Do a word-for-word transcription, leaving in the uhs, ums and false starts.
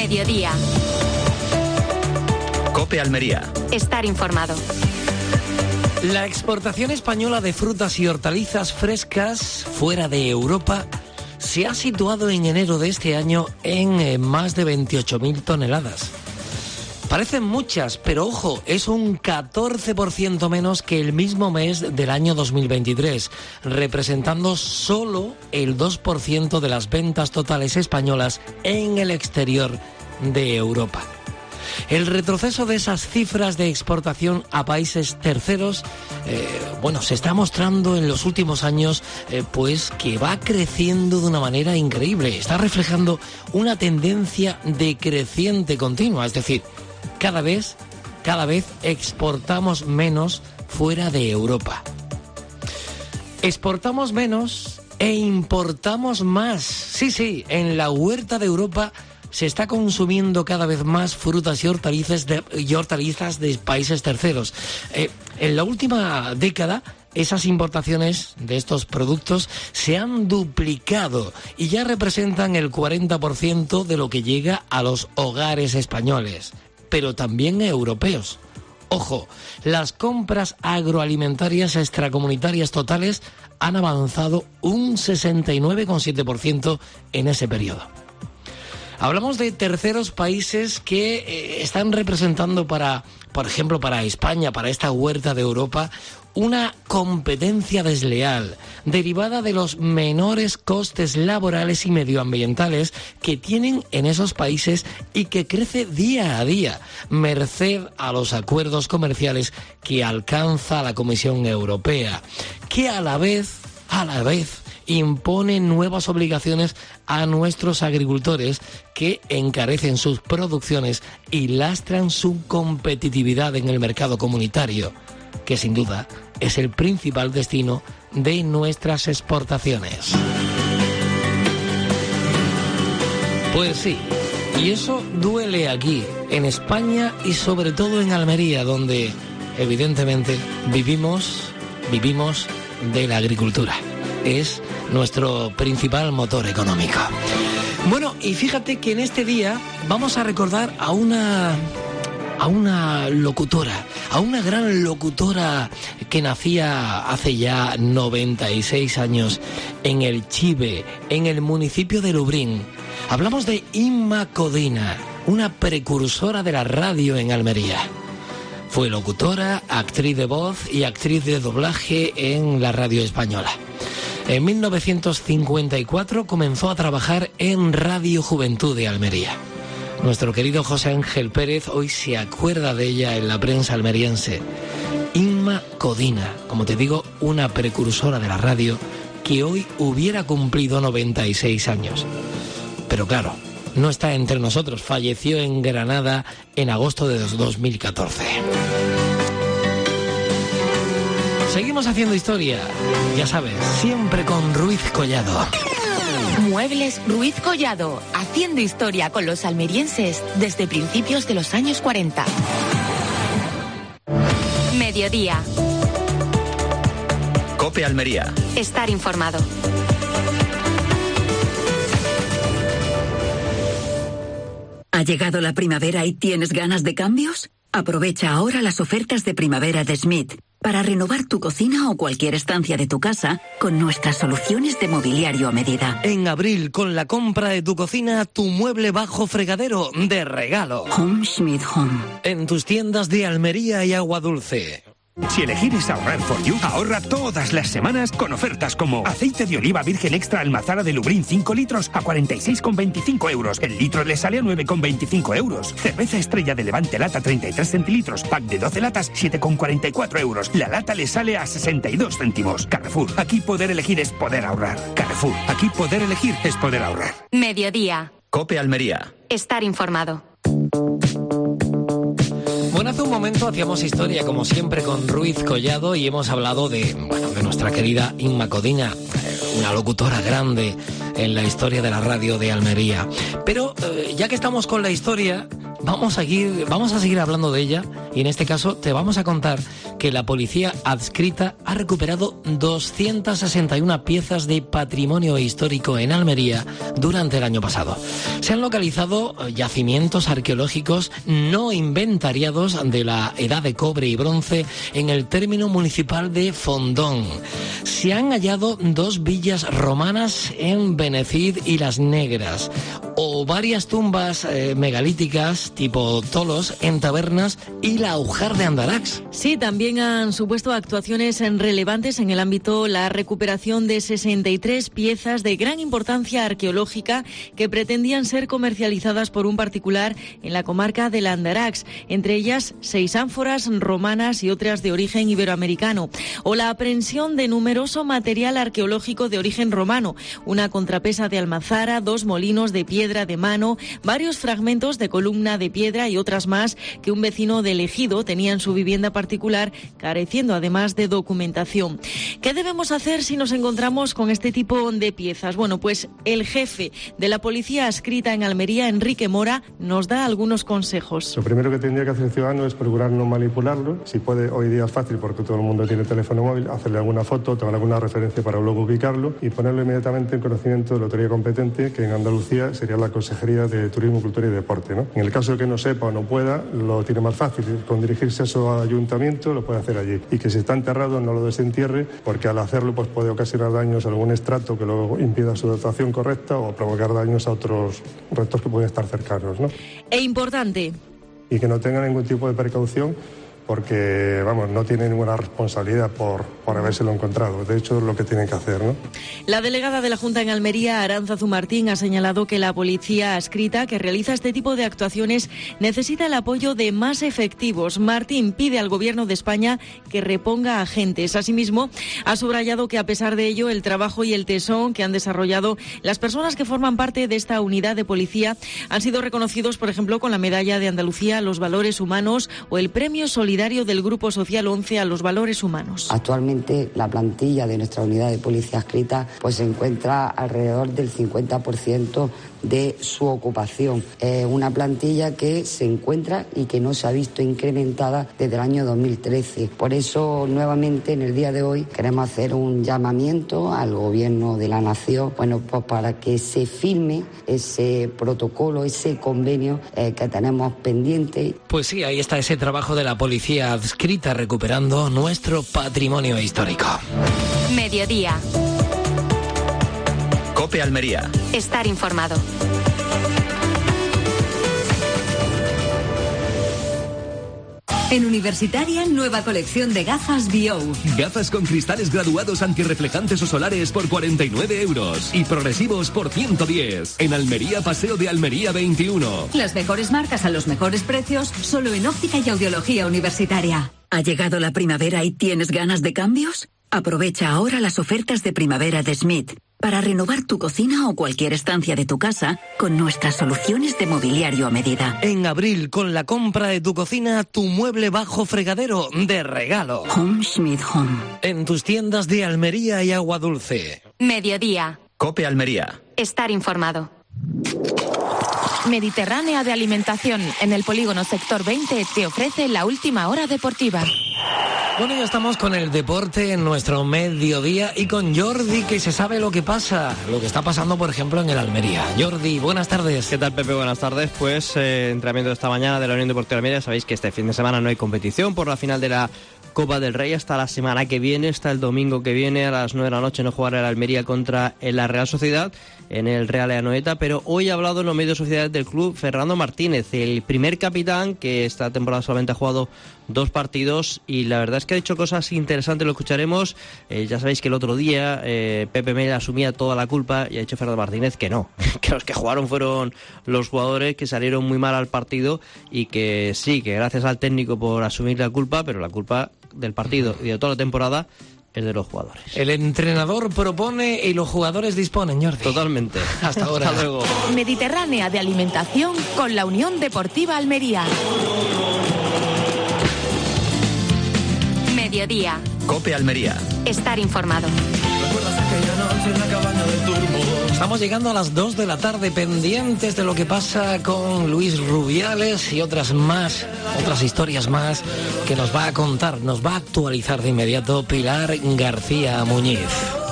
Mediodía. COPE Almería. Estar informado. La exportación española de frutas y hortalizas frescas fuera de Europa se ha situado en enero de este año en eh, más de veintiocho mil toneladas. Parecen muchas, pero ojo, es un catorce por ciento menos que el mismo mes del año dos mil veintitrés, representando solo el dos por ciento de las ventas totales españolas en el exterior de Europa. El retroceso de esas cifras de exportación a países terceros, eh, bueno, se está mostrando en los últimos años, eh, pues que va creciendo de una manera increíble. Está reflejando una tendencia decreciente continua, es decir, cada vez, cada vez exportamos menos fuera de Europa. Exportamos menos e importamos más. Sí, sí, en la huerta de Europa se está consumiendo cada vez más frutas y hortalizas de, y hortalizas de países terceros. Eh, en la última década, esas importaciones de estos productos se han duplicado y ya representan el cuarenta por ciento de lo que llega a los hogares españoles, pero también europeos. Ojo, las compras agroalimentarias extracomunitarias totales han avanzado un sesenta y nueve coma siete por ciento en ese periodo. Hablamos de terceros países que eh, están representando para, por ejemplo, para España, para esta huerta de Europa, una competencia desleal derivada de los menores costes laborales y medioambientales que tienen en esos países y que crece día a día, merced a los acuerdos comerciales que alcanza la Comisión Europea, que a la vez, a la vez, impone nuevas obligaciones a nuestros agricultores que encarecen sus producciones y lastran su competitividad en el mercado comunitario, que sin duda es el principal destino de nuestras exportaciones. Pues sí, y eso duele aquí, en España y sobre todo en Almería, donde evidentemente vivimos, vivimos de la agricultura. Es nuestro principal motor económico. Bueno, y fíjate que en este día vamos a recordar a una a una locutora, a una gran locutora que nacía hace ya noventa y seis años en el Chive, en el municipio de Lubrión. Hablamos de Inma Codina, una precursora de la radio en Almería. Fue locutora, actriz de voz y actriz de doblaje en la radio española. En mil novecientos cincuenta y cuatro comenzó a trabajar en Radio Juventud de Almería. Nuestro querido José Ángel Pérez hoy se acuerda de ella en la prensa almeriense. Inma Codina, como te digo, una precursora de la radio que hoy hubiera cumplido noventa y seis años. Pero claro, no está entre nosotros, falleció en Granada en agosto de dos mil catorce. Seguimos haciendo historia, ya sabes, siempre con Ruiz Collado. Muebles Ruiz Collado, haciendo historia con los almerienses desde principios de los años cuarenta. Mediodía. COPE Almería. Estar informado. ¿Ha llegado la primavera y tienes ganas de cambios? Aprovecha ahora las ofertas de primavera de Smith para renovar tu cocina o cualquier estancia de tu casa con nuestras soluciones de mobiliario a medida. En abril, con la compra de tu cocina, tu mueble bajo fregadero de regalo. Home Schmidt Home. En tus tiendas de Almería y Agua Dulce. Si elegir es ahorrar for you, ahorra todas las semanas con ofertas como aceite de oliva virgen extra almazara de Lubrión cinco litros a cuarenta y seis con veinticinco euros. El litro le sale a nueve con veinticinco euros. Cerveza Estrella de Levante lata treinta y tres centilitros, pack de doce latas, siete con cuarenta y cuatro euros. La lata le sale a sesenta y dos céntimos. Carrefour, aquí poder elegir es poder ahorrar. Carrefour, aquí poder elegir es poder ahorrar. Mediodía. COPE Almería. Estar informado. Bueno, hace un momento hacíamos historia, como siempre, con Ruiz Collado y hemos hablado de, bueno, de nuestra querida Inma Codina, una locutora grande en la historia de la radio de Almería. Pero eh, ya que estamos con la historia, vamos a seguir, vamos a seguir hablando de ella y en este caso te vamos a contar que la policía adscrita ha recuperado doscientas sesenta y una piezas de patrimonio histórico en Almería durante el año pasado. Se han localizado yacimientos arqueológicos no inventariados de la edad de cobre y bronce en el término municipal de Fondón. Se han hallado dos villas romanas en Benecid y Las Negras, o varias tumbas eh, megalíticas tipo Tolos en Tabernas y la Aujar de Andarax. Sí, también han supuesto actuaciones relevantes en el ámbito la recuperación de sesenta y tres piezas de gran importancia arqueológica que pretendían ser comercializadas por un particular en la comarca del Andarax, entre ellas seis ánforas romanas y otras de origen iberoamericano, o la aprehensión de numeroso material arqueológico de origen romano, una contrapesa de almazara, dos molinos de piedra de mano, varios fragmentos de columna de piedra y otras más que un vecino del ejido tenía en su vivienda particular, careciendo además de documentación. ¿Qué debemos hacer si nos encontramos con este tipo de piezas? Bueno, pues el jefe de la policía adscrita en Almería, Enrique Mora, nos da algunos consejos. Lo primero que tendría que hacer el ciudadano es procurar no manipularlo. Si puede, hoy día es fácil porque todo el mundo tiene teléfono móvil, hacerle alguna foto, tomar alguna referencia para luego ubicarlo y ponerlo inmediatamente en conocimiento de la autoridad competente, que en Andalucía sería la Consejería de Turismo, Cultura y Deporte, ¿no? En el caso de que no sepa o no pueda, lo tiene más fácil. Con dirigirse a su ayuntamiento lo puede hacer allí. Y que si está enterrado no lo desentierre, porque al hacerlo pues puede ocasionar daños a algún estrato que luego impida su dotación correcta o provocar daños a otros restos que pueden estar cercanos, ¿no? E importante. Y que no tenga ningún tipo de precaución, porque, vamos, no tiene ninguna responsabilidad por, por habérselo encontrado. De hecho, es lo que tienen que hacer, ¿no? La delegada de la Junta en Almería, Arantzazu Martín, ha señalado que la policía adscrita que realiza este tipo de actuaciones necesita el apoyo de más efectivos. Martín pide al Gobierno de España que reponga agentes. Asimismo, ha subrayado que, a pesar de ello, el trabajo y el tesón que han desarrollado las personas que forman parte de esta unidad de policía han sido reconocidos, por ejemplo, con la Medalla de Andalucía a los Valores Humanos o el Premio Solidario del Grupo Social once a los Valores Humanos. Actualmente la plantilla de nuestra unidad de policía adscrita pues se encuentra alrededor del cincuenta por ciento de su ocupación. Es una plantilla que se encuentra y que no se ha visto incrementada desde el año dos mil trece. Por eso, nuevamente, en el día de hoy queremos hacer un llamamiento al Gobierno de la Nación, bueno, pues para que se firme ese protocolo, ese convenio eh, que tenemos pendiente. Pues sí, ahí está ese trabajo de la policía adscrita recuperando nuestro patrimonio histórico. Mediodía. COPE Almería. Estar informado. En Universitaria, nueva colección de gafas B O. Gafas con cristales graduados antirreflejantes o solares por cuarenta y nueve euros y progresivos por ciento diez. En Almería, Paseo de Almería veintiuno. Las mejores marcas a los mejores precios, solo en óptica y audiología universitaria. ¿Ha llegado la primavera y tienes ganas de cambios? Aprovecha ahora las ofertas de primavera de Smith para renovar tu cocina o cualquier estancia de tu casa con nuestras soluciones de mobiliario a medida. En abril, con la compra de tu cocina, tu mueble bajo fregadero de regalo. Home Schmidt Home. En tus tiendas de Almería y Agua Dulce. Mediodía. COPE Almería. Estar informado. Mediterránea de Alimentación, en el polígono Sector veinte, te ofrece la última hora deportiva. Bueno, ya estamos con el deporte en nuestro mediodía y con Jordi, que se sabe lo que pasa, lo que está pasando, por ejemplo, en el Almería. Jordi, buenas tardes. ¿Qué tal, Pepe? Buenas tardes. Pues eh, entrenamiento de esta mañana de la Unión Deportiva Almería. Sabéis que este fin de semana no hay competición por la final de la Copa del Rey hasta la semana que viene, hasta el domingo que viene a las nueve de la noche no jugará el Almería contra la Real Sociedad en el Real Anoeta, pero hoy ha hablado en los medios sociales del club Fernando Martínez, el primer capitán que esta temporada solamente ha jugado dos partidos y la verdad es que ha dicho cosas interesantes, lo escucharemos. Eh, ya sabéis que el otro día eh, Pepe Mel asumía toda la culpa y ha dicho Fernando Martínez que no, que los que jugaron fueron los jugadores que salieron muy mal al partido y que sí, que gracias al técnico por asumir la culpa, pero la culpa del partido y de toda la temporada es de los jugadores. El entrenador propone y los jugadores disponen, Jordi. Totalmente. Hasta ahora. Hasta luego. Mediterránea de Alimentación con la Unión Deportiva Almería. Mediodía. COPE Almería. Estar informado. Estamos Vamos llegando a las dos de la tarde, pendientes de lo que pasa con Luis Rubiales y otras más, otras historias más que nos va a contar, nos va a actualizar de inmediato Pilar García Muñiz.